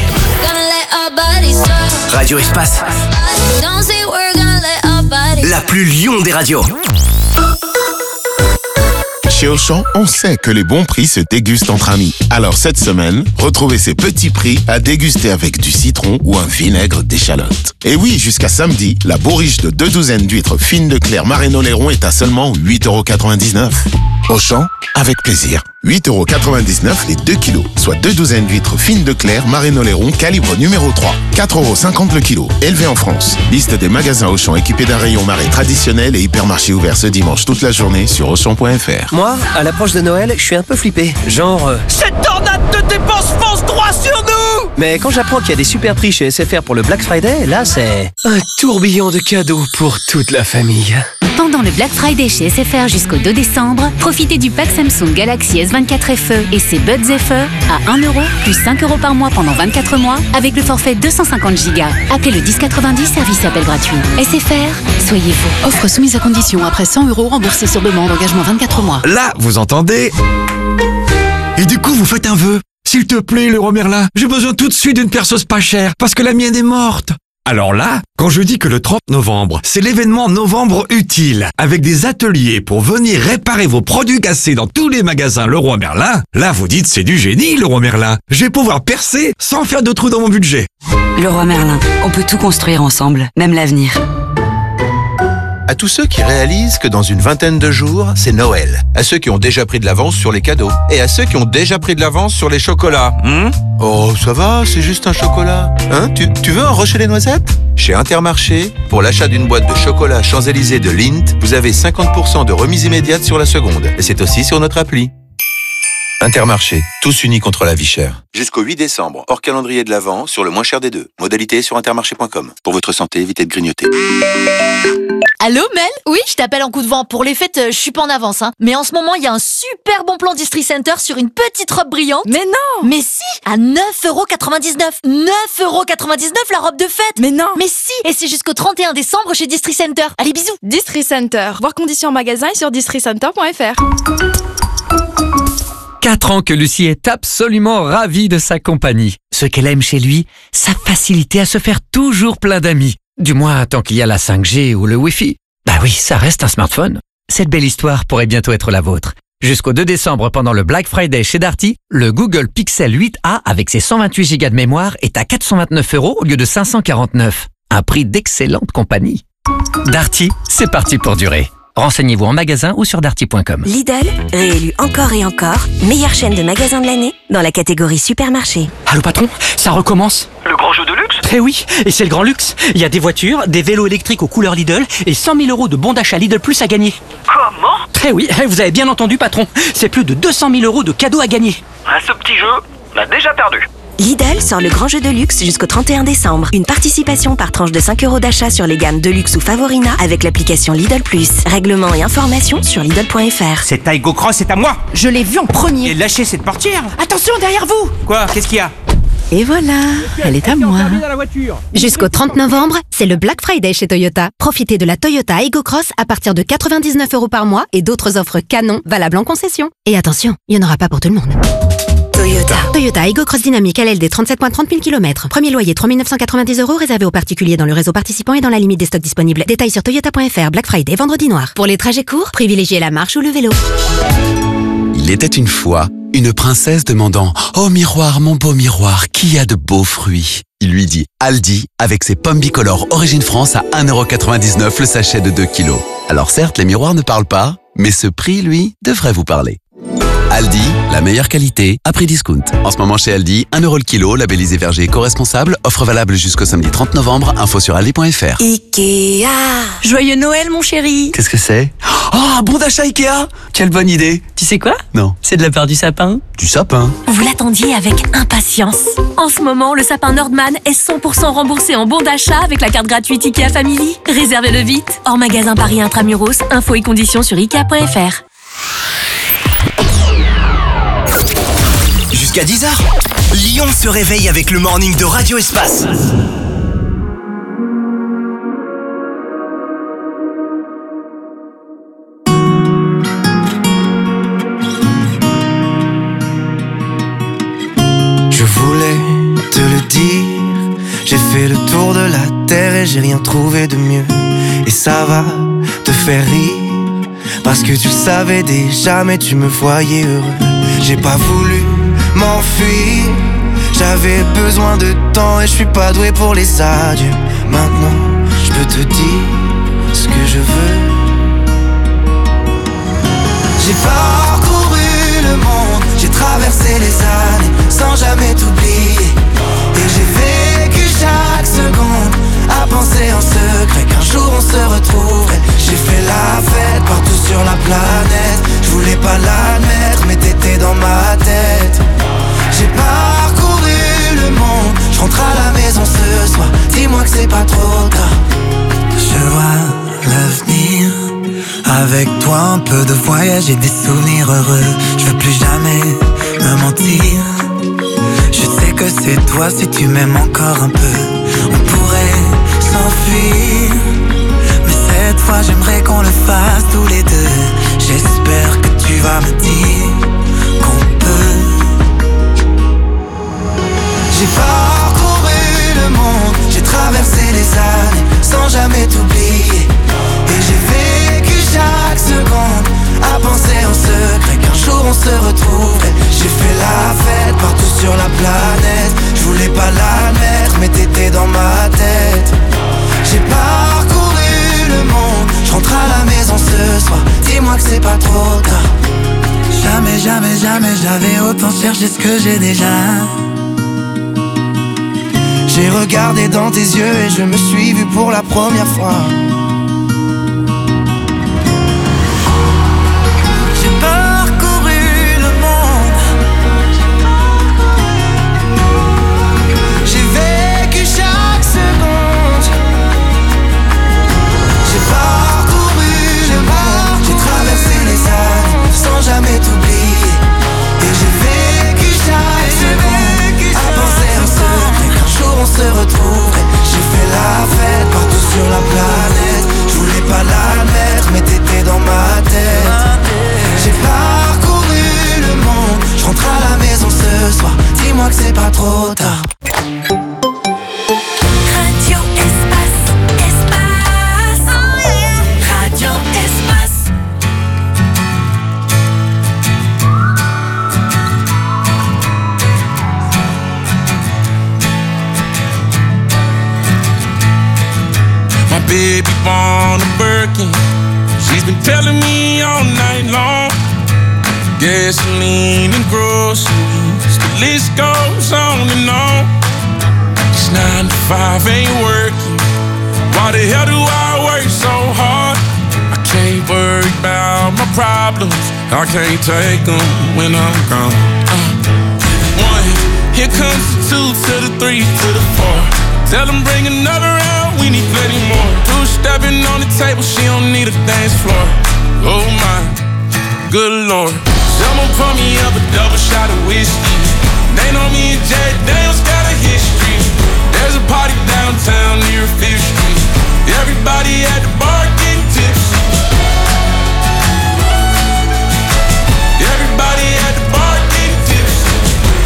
Radio Espace, la plus Lyon des radios. Chez Auchan, on sait que les bons prix se dégustent entre amis. Alors cette semaine, retrouvez ces petits prix à déguster avec du citron ou un vinaigre d'échalote. Et oui, jusqu'à samedi, la bourriche de 2 douzaines d'huîtres fines de Clair Marraine-Oléron est à seulement 8,99 €. Auchan, avec plaisir. 8,99 € les 2 kilos, soit 2 douzaines d'huîtres fines de Clair Marraine-Oléron calibre numéro 3. 4,50 € le kilo, élevé en France. Liste des magasins Auchan équipés d'un rayon marée traditionnel et hypermarché ouvert ce dimanche toute la journée sur Auchan.fr. Moi, à l'approche de Noël, je suis un peu flippé. Genre... Cette tornade de dépenses fonce droit sur nous! Mais quand j'apprends qu'il y a des super prix chez SFR pour le Black Friday, là c'est... un tourbillon de cadeaux pour toute la famille. Pendant le Black Friday chez SFR jusqu'au 2 décembre, profitez du pack Samsung Galaxy S24 FE et ses Buds FE à 1 € plus 5 € par mois pendant 24 mois avec le forfait 250 Go. Appelez le 1090, service appel gratuit. SFR, soyez vous. Offre soumise à condition après 100 € remboursés sur demande, engagement 24 mois. Là, vous entendez? Et du coup, vous faites un vœu. S'il te plaît, Leroy Merlin, j'ai besoin tout de suite d'une perceuse pas chère parce que la mienne est morte. Alors là, quand je dis que le 30 novembre, c'est l'événement Novembre Utile, avec des ateliers pour venir réparer vos produits cassés dans tous les magasins Leroy Merlin, là vous dites c'est du génie Leroy Merlin. Je vais pouvoir percer sans faire de trous dans mon budget. Leroy Merlin, on peut tout construire ensemble, même l'avenir. À tous ceux qui réalisent que dans une vingtaine de jours, c'est Noël. À ceux qui ont déjà pris de l'avance sur les cadeaux. Et à ceux qui ont déjà pris de l'avance sur les chocolats. Oh, ça va, c'est juste un chocolat. Hein, tu veux un rocher les noisettes? Chez Intermarché, pour l'achat d'une boîte de chocolat Champs-Élysées de Lindt, vous avez 50% de remise immédiate sur la seconde. Et c'est aussi sur notre appli. Intermarché, tous unis contre la vie chère. Jusqu'au 8 décembre, hors calendrier de l'Avent, sur le moins cher des deux. Modalité sur intermarché.com. Pour votre santé, évitez de grignoter. Allô Mel? Oui, je t'appelle en coup de vent. Pour les fêtes, je suis pas en avance, hein. Mais en ce moment, il y a un super bon plan Distri Center sur une petite robe brillante. Mais non! Mais si! À 9,99 €. 9,99 € la robe de fête! Mais non! Mais si! Et c'est jusqu'au 31 décembre chez Distri Center. Allez, bisous! Distri Center. Voir conditions en magasin et sur districenter.fr. 4 ans que Lucie est absolument ravie de sa compagnie. Ce qu'elle aime chez lui, sa facilité à se faire toujours plein d'amis. Du moins, tant qu'il y a la 5G ou le Wi-Fi. Bah oui, ça reste un smartphone. Cette belle histoire pourrait bientôt être la vôtre. Jusqu'au 2 décembre, pendant le Black Friday chez Darty, le Google Pixel 8a avec ses 128 Go de mémoire est à 429 € au lieu de 549. Un prix d'excellente compagnie. Darty, c'est parti pour durer. Renseignez-vous en magasin ou sur darty.com. Lidl, réélu encore et encore, meilleure chaîne de magasins de l'année dans la catégorie supermarché. Allô patron, ça recommence. Le grand jeu de luxe? Eh oui, et c'est le grand luxe. Il y a des voitures, des vélos électriques aux couleurs Lidl et 100 000 € de bons d'achat Lidl Plus à gagner. Comment? Eh oui, vous avez bien entendu patron, c'est plus de 200 000 € de cadeaux à gagner. Ce petit jeu, on a déjà perdu. Lidl sort le grand jeu de luxe jusqu'au 31 décembre. Une participation par tranche de 5 € d'achat sur les gammes Deluxe ou Favorina avec l'application Lidl Plus. Règlements et informations sur Lidl.fr. Cette Aigo Cross est à moi. Je l'ai vu en premier. Et lâchez cette portière. Attention, derrière vous! Quoi? Qu'est-ce qu'il y a? Et voilà, elle est à moi. Jusqu'au 30 novembre, c'est le Black Friday chez Toyota. Profitez de la Toyota Aygo Cross à partir de 99 € par mois et d'autres offres canon valables en concession. Et attention, il n'y en aura pas pour tout le monde. Toyota Aygo Cross Dynamique LLD 37.30 000 km. Premier loyer 3 990 € réservé aux particuliers dans le réseau participant et dans la limite des stocks disponibles. Détails sur toyota.fr. Black Friday, vendredi noir. Pour les trajets courts, privilégiez la marche ou le vélo. Il était une fois une princesse demandant « Oh miroir, mon beau miroir, qui a de beaux fruits ?» Il lui dit « Aldi, avec ses pommes bicolores Origine France à 1,99 € le sachet de 2 kilos. » Alors certes, les miroirs ne parlent pas, mais ce prix, lui, devrait vous parler. Aldi, la meilleure qualité à prix discount. En ce moment chez Aldi, 1 € le kilo, labellisé verger éco-responsable, offre valable jusqu'au samedi 30 novembre, info sur aldi.fr. Ikea. Joyeux Noël mon chéri. Qu'est-ce que c'est? Oh, un bon d'achat Ikea! Quelle bonne idée! Tu sais quoi? Non. C'est de la part du sapin. Du sapin? Vous l'attendiez avec impatience. En ce moment, le sapin Nordman est 100% remboursé en bon d'achat avec la carte gratuite Ikea Family. Réservez-le vite. Hors magasin Paris Intramuros, infos et conditions sur Ikea.fr. jusqu'à 10h. Lyon se réveille avec le morning de Radio Espace. Je voulais te le dire, j'ai fait le tour de la terre et j'ai rien trouvé de mieux. Et ça va te faire rire, parce que tu le savais déjà mais tu me voyais heureux. J'ai pas voulu m'enfuir, j'avais besoin de temps et je suis pas doué pour les adieux. Maintenant je peux te dire ce que je veux. J'ai parcouru le monde, j'ai traversé les années sans jamais t'oublier. Et j'ai vécu chaque seconde à penser en secret qu'un jour on se retrouverait. J'ai fait la fête partout sur la planète, je voulais pas l'admettre mais t'étais dans ma tête. J'ai parcouru le monde, je rentre à la maison ce soir, dis-moi que c'est pas trop tard. Je vois l'avenir, avec toi un peu de voyage et des souvenirs heureux. Je veux plus jamais me mentir, je sais que c'est toi si tu m'aimes encore un peu. On pourrait s'enfuir, mais cette fois j'aimerais qu'on le fasse tous les deux. J'espère que tu vas me dire qu'on peut. J'ai parcouru le monde, j'ai traversé les années sans jamais t'oublier. Et j'ai vécu chaque seconde à penser en secret qu'un jour on se retrouverait. J'ai fait la fête partout sur la planète, je voulais pas l'admettre mais t'étais dans ma tête. J'ai parcouru le monde, je rentre à la maison ce soir, dis-moi que c'est pas trop tard. Jamais, jamais, jamais j'avais autant cherché ce que j'ai déjà. J'ai regardé dans tes yeux et je me suis vu pour la première fois. J'ai parcouru le monde, j'ai vécu chaque seconde. J'ai parcouru le monde, j'ai traversé les années sans jamais t'oublier. Et j'ai vécu chaque seconde à penser en secret qu'un jour on se retrouverait. J'ai fait la fête partout sur la planète, je voulais pas l'admettre mais t'étais dans ma tête. J'ai parcouru le monde, je rentre à la maison ce soir, dis-moi que c'est pas trop tard. Radio Espace, Espace, oh yeah. Radio Espace. My baby born a Birkin, she's been telling me all night long. Gasoline and groceries, the list goes on and on. This 9 to 5 ain't working, why the hell do I work so hard? I can't worry about my problems, I can't take them when I'm gone. 1, here comes the 2 to the 3 to the 4. Tell them bring another round, we need plenty more. 2 stepping on the table, she don't need a dance floor. Oh my, good lord. Someone pour me up a double shot of whiskey. They know me and Jack Daniels got a history. There's a party downtown near 5th Street. Everybody at the bar getting tipsy. Everybody at the bar getting tipsy.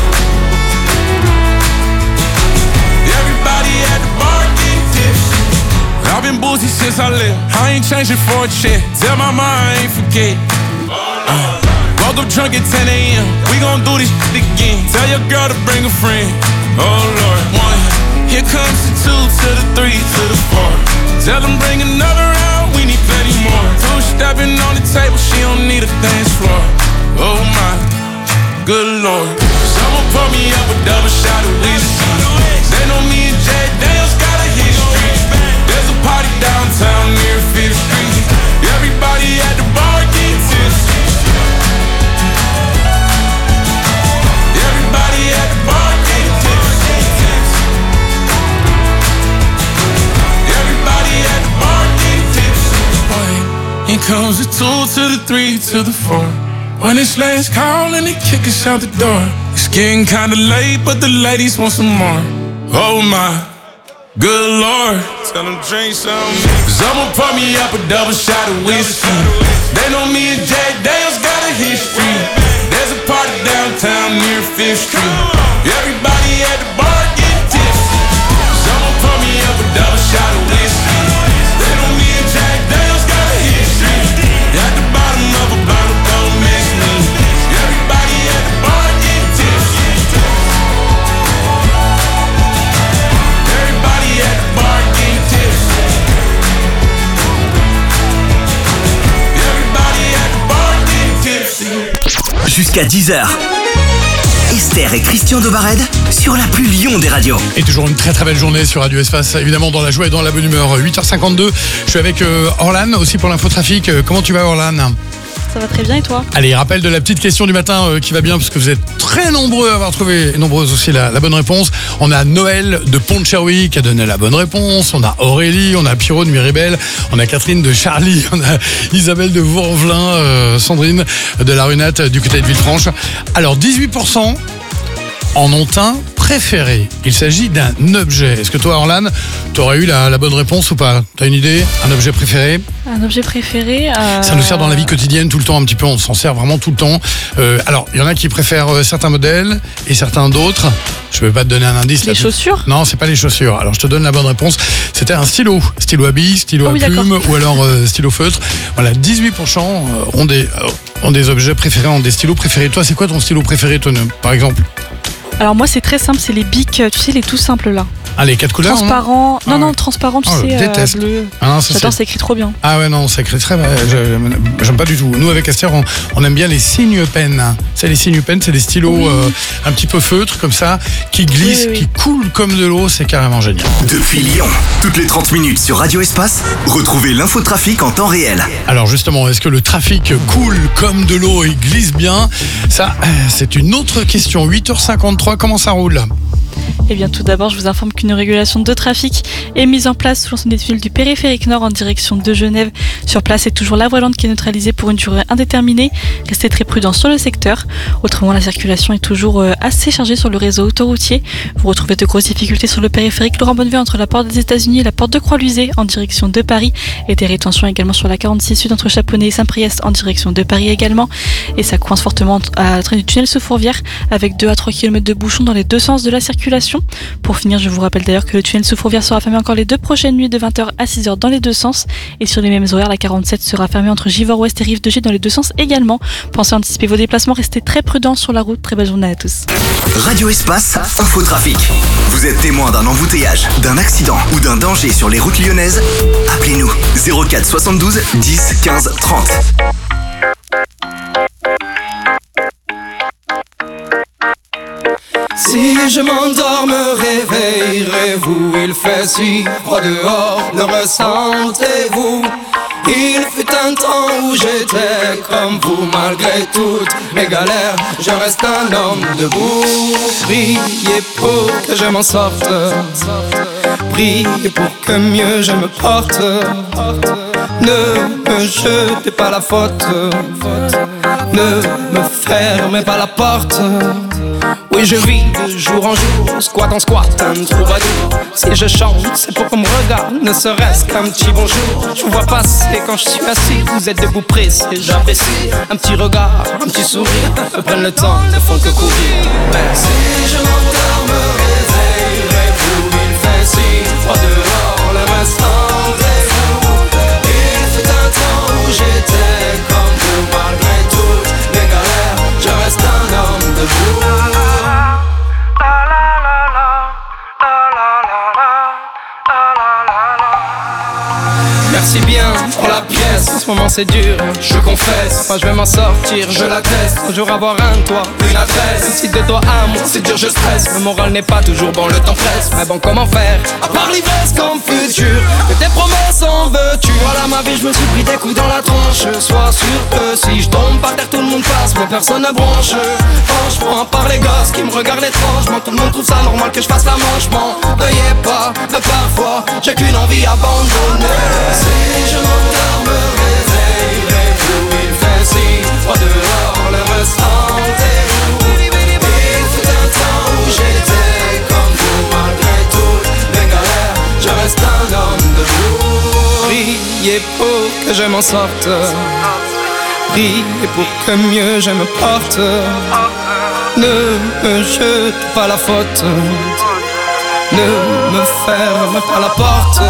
Everybody at the bar getting tipsy. I've been boozy since I left, I ain't changing for a check. Tell my mom I ain't forget. Woke up drunk at 10 a.m. We gon' do this shit again. Tell your girl to bring a friend. Oh Lord. 1, here comes the 2 to the 3 to the 4. Tell them bring another round, we need plenty more. 2 stepping on the table, she don't need a dance floor. Oh my, good lord. Someone pour me up a double shot of whiskey. They know me and Jack Daniels got a history. There's a party downtown near 5th Street. Everybody at the bar getting tipsy. Everybody at the bar getting tipsy. Everybody at the bar getting tipsy. Here comes the 2 to the 3 to the 4. When it's last call and they kick us out the door. It's getting kinda late, but the ladies want some more. Oh my, good Lord. Tell them drink some. Cause I'ma pour me up a double shot of whiskey. They know me and Jack Daniels got a history. There's a party downtown near 5th Street. Everybody at the bar get tipsy. Cause I'ma pour me up a double shot of whiskey. They know me and Jack Daniels got a history. At the bottom of a bottle, don't miss me. Everybody at the bar get tipsy. Everybody at the bar get tipsy. Everybody at the bar get tipsy. Jusqu'à 10h. Esther et Christian Dobarède sur la plus Lyon des radios. Et toujours une très très belle journée sur Radio Espace, évidemment dans la joie et dans la bonne humeur. 8h52, je suis avec Orlan aussi pour l'infotrafic. Comment tu vas, Orlan ? Ça va très bien, et toi ? Allez, rappel de la petite question du matin qui va bien parce que vous êtes très nombreux à avoir trouvé, et nombreuses aussi, la bonne réponse. On a Noël de Pont-de-Cherry qui a donné la bonne réponse. On a Aurélie, on a Pierrot de Miribel, on a Catherine de Charlie, on a Isabelle de Vauvelin, Sandrine de la Runate du côté de Villefranche. Alors 18% en ont un préféré. Il s'agit d'un objet. Est-ce que toi, Orlan, tu aurais eu la bonne réponse ou pas ? Tu as une idée ? Un objet préféré ? Un objet préféré Ça nous sert dans la vie quotidienne tout le temps un petit peu, on s'en sert vraiment tout le temps. Alors, il y en a qui préfèrent certains modèles et certains d'autres. Je ne vais pas te donner un indice. Les chaussures ? Non, c'est pas les chaussures. Alors, je te donne la bonne réponse. C'était un stylo. Stylo à billes, stylo à plume ou alors stylo feutre. Voilà, 18% ont des objets préférés, ont des stylos préférés. Toi, c'est quoi ton stylo préféré, toi, par exemple ? Alors moi c'est très simple, c'est les bics, tu sais, les tout simples là. Ah, les 4 couleurs transparent. Non, transparent, tu sais, déteste. Bleu. Ah non, j'adore, ça écrit trop bien. Ah ouais, non, ça écrit très bien. J'aime pas du tout. Nous, avec Esther, on aime bien les signes pen. C'est les signes pen, c'est des stylos un petit peu feutres, comme ça, qui glissent, qui coulent comme de l'eau. C'est carrément génial. Depuis Lyon, toutes les 30 minutes sur Radio Espace, retrouvez l'infotrafic en temps réel. Alors justement, est-ce que le trafic coule comme de l'eau et glisse bien ? Ça, c'est une autre question. 8h53, comment ça roule ? Eh bien, tout d'abord, je vous informe qu'une régulation de trafic est mise en place sous l'ensemble des tunnels du périphérique nord en direction de Genève. Sur place, c'est toujours la voie lente qui est neutralisée pour une durée indéterminée. Restez très prudents sur le secteur. Autrement, la circulation est toujours assez chargée sur le réseau autoroutier. Vous retrouvez de grosses difficultés sur le périphérique Laurent Bonneville entre la porte des États-Unis et la porte de Croix-Luzet en direction de Paris. Et des rétentions également sur la 46 Sud entre Chaponnet et Saint-Priest en direction de Paris également. Et ça coince fortement à la train du tunnel sous Fourvière avec 2 à 3 km de bouchons dans les deux sens de la circulation. Pour finir, je vous rappelle d'ailleurs que le tunnel sous Fourvière sera fermé encore les 2 prochaines nuits de 20h à 6h dans les deux sens. Et sur les mêmes horaires, la 47 sera fermée entre Givors-Ouest et Rive-de-Gier dans les deux sens également. Pensez à anticiper vos déplacements, restez très prudents sur la route. Très belle journée à tous. Radio Espace, infotrafic. Vous êtes témoin d'un embouteillage, d'un accident ou d'un danger sur les routes lyonnaises ? Appelez-nous 04 72 10 15 30. Si je m'endors, me réveillerez-vous? Il fait si froid dehors, le ressentez-vous? Il fut un temps où j'étais comme vous, malgré toutes mes galères, je reste un homme debout. Priez pour que je m'en sorte, priez pour que mieux je me porte. Ne me jetez pas la faute, ne me fermez pas la porte. Oui, je vis de jour en jour, squat en squat, un troubadour. Si je chante, c'est pour qu'on me regarde, ne serait-ce qu'un petit bonjour. Je vous vois passer quand je suis assis, vous êtes debout pressé, j'apprécie. Un petit regard, un petit sourire, me prennent le temps, ne font que courir. Si je m'endors, me réveillerez-vous? Il fait si froid dehors, le restendez-vous? Il fut un temps où j'étais comme vous, malgré toutes mes galères, je reste un homme debout. Merci bien pour la pièce, en ce moment c'est dur, je confesse. Moi je vais m'en sortir, je l'atteste. Un jour avoir un toit, une adresse. Si de toi à moi c'est dur, je stresse. Le moral n'est pas toujours bon, le temps presse. Mais bon, comment faire, à part l'ivresse comme futur? Que tes promesses en veux-tu? Voilà ma vie, je me suis pris des coups dans la tronche. Sois sûr que si je tombe par terre, tout le monde passe, mais personne ne bronche. Franchement, à part les gosses qui me regardent étrangement, tout le monde trouve ça normal que je fasse la manche. M'en veuillez pas, mais parfois j'ai qu'une envie abandonnée. Si je m'endors, me réveillerez-vous? Il fait si froid dehors, le restendez-vous? Il fut m'en sorte. Prie pour que mieux je me porte. Ne me jete pas la faute. Ne me ferme pas la porte.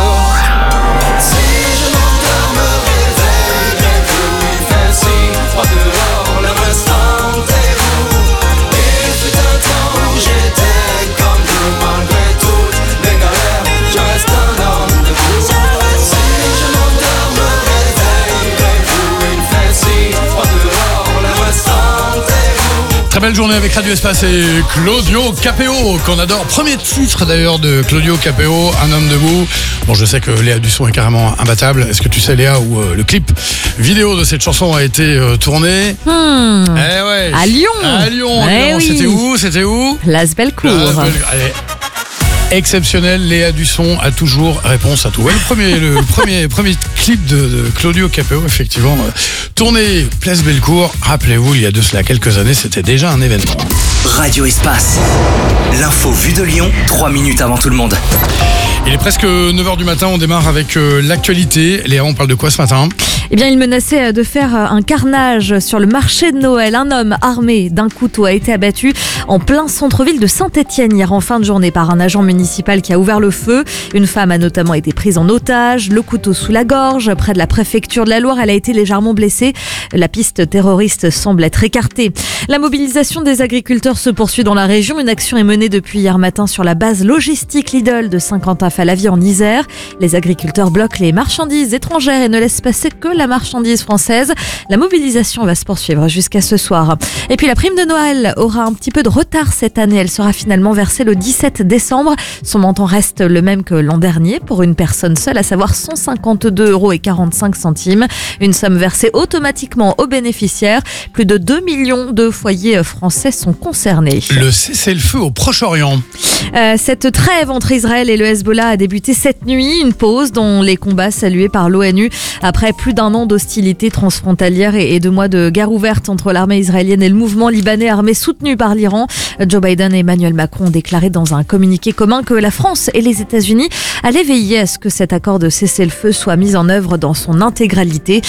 Si je m'endors, me réveillerai vous. Il fait si froid dehors, le restant est vous. Il fut un temps où j'étais comme vous. Malgré toutes les galères, je reste un homme debout. Si je m'endors, me réveillerai vous. Il fait si froid dehors, le restant est vous. Très belle journée avec Radio Espace et Claudio Capéo, qu'on adore. Premier titre d'ailleurs de Claudio Capéo, Un homme debout. Bon, je sais que Léa Dusson est carrément imbattable. Est-ce que tu sais, Léa, où le clip vidéo de cette chanson a été tourné ouais. À Lyon. À Lyon. Oui. C'était où Place Bellecour. Allez. Exceptionnel, Léa Dusson a toujours réponse à tout. Ouais, le premier clip de Claudio Capéo, effectivement, tourné Place Bellecour. Rappelez-vous, il y a de cela quelques années, c'était déjà un événement. Radio Espace. L'info vue de Lyon, 3 minutes avant tout le monde. Il est presque 9h du matin, on démarre avec l'actualité. Léa, on parle de quoi ce matin ? Eh bien, il menaçait de faire un carnage sur le marché de Noël. Un homme armé d'un couteau a été abattu en plein centre-ville de Saint-Étienne hier en fin de journée par un agent municipal qui a ouvert le feu. Une femme a notamment été prise en otage, le couteau sous la gorge. Près de la préfecture de la Loire, elle a été légèrement blessée. La piste terroriste semble être écartée. La mobilisation des agriculteurs se poursuit dans la région. Une action est menée depuis hier matin sur la base logistique Lidl de Saint-Quentin-Fallavier en Isère. Les agriculteurs bloquent les marchandises étrangères et ne laissent passer que la marchandise française. La mobilisation va se poursuivre jusqu'à ce soir. Et puis la prime de Noël aura un petit peu de retard cette année. Elle sera finalement versée le 17 décembre. Son montant reste le même que l'an dernier pour une personne seule, à savoir 152,45 €. Une somme versée automatiquement aux bénéficiaires. Plus de 2 millions de foyers français sont concernés. Le cessez-le-feu au Proche-Orient. Cette trêve entre Israël et le Hezbollah a débuté cette nuit. Une pause dont les combats salués par l'ONU après plus d'un an d'hostilité transfrontalière et 2 mois de guerre ouverte entre l'armée israélienne et le mouvement libanais armé soutenu par l'Iran. Joe Biden et Emmanuel Macron ont déclaré dans un communiqué commun que la France et les États-Unis allaient veiller à ce que cet accord de cessez-le-feu soit mis en œuvre dans son intégralité.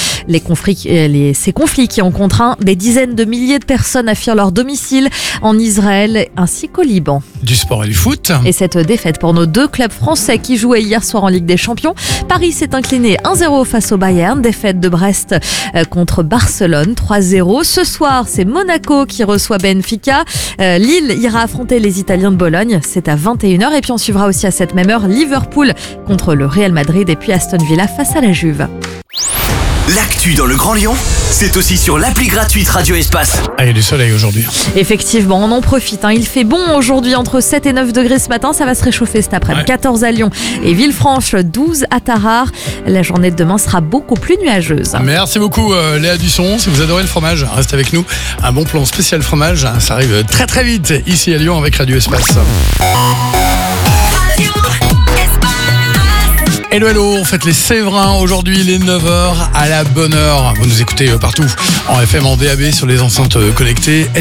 Ces conflits qui ont contraint des dizaines de milliers de personnes à fuir leur domicile en Israël ainsi qu'au Liban. Du sport et du foot. Et cette défaite pour nos 2 clubs français qui jouaient hier soir en Ligue des Champions. Paris s'est incliné 1-0 face au Bayern. Défaite de Brest contre Barcelone 3-0. Ce soir, c'est Monaco qui reçoit Benfica. Lille ira affronter les Italiens de Bologne. C'est à 21h. Et puis on suivra aussi à cette même heure Liverpool contre le Real Madrid et puis Aston Villa face à la Juve. L'actu dans le Grand Lyon, c'est aussi sur l'appli gratuite Radio Espace. Ah, il y a du soleil aujourd'hui. Effectivement, on en profite. Il fait bon aujourd'hui, entre 7 et 9 degrés ce matin. Ça va se réchauffer cet après-midi. 14 à Lyon et Villefranche, 12 à Tarare. La journée de demain sera beaucoup plus nuageuse. Merci beaucoup Léa Dusson. Si vous adorez le fromage, restez avec nous. Un bon plan spécial fromage, ça arrive très très vite ici à Lyon avec Radio Espace. Hello, hello, on fête les Séverins aujourd'hui, les 9h à la bonne heure. Vous nous écoutez partout en FM, en DAB, sur les enceintes connectées.